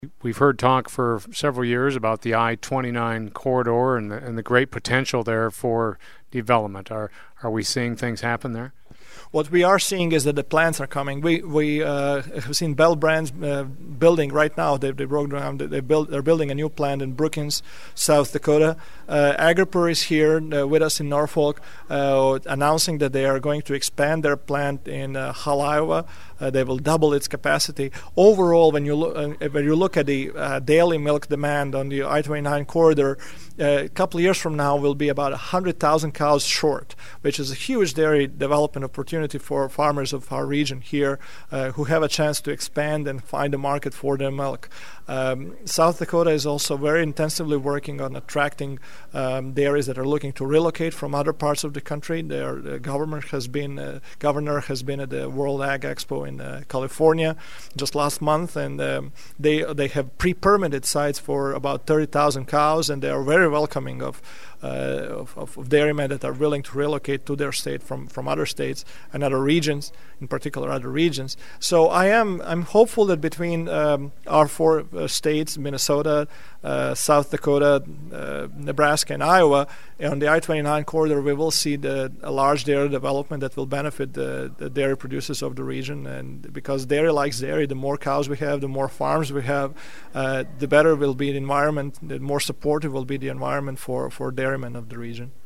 We've heard talk for several years about the I-29 corridor and the great potential there for development. Are we seeing things happen there? What we are seeing is that the plants are coming. We have seen Bell Brands building right now. They broke ground. They're building a new plant in Brookings, South Dakota. Agripur is here with us in Norfolk, announcing that they are going to expand their plant in Hull, Iowa. They will double its capacity. Overall, when you look at the daily milk demand on the I-29 corridor, a couple of years from now will be about 100,000 cows short, which is a huge dairy development opportunity for farmers of our region here who have a chance to expand and find a market for their milk. South Dakota is also very intensively working on attracting dairies that are looking to relocate from other parts of the country. Their governor has been at the World Ag Expo in California just last month, and they have pre-permitted sites for about 30,000 cows, and they are very welcoming of dairymen that are willing to relocate to their state from other states and other regions, in particular other regions. So I'm hopeful that between our four states, Minnesota, South Dakota, Nebraska, and Iowa, on the I-29 corridor, we will see a large dairy development that will benefit the dairy producers of the region. And because dairy likes dairy, the more cows we have, the more farms we have, the better will be the environment, the more supportive will be the environment for dairymen of the region.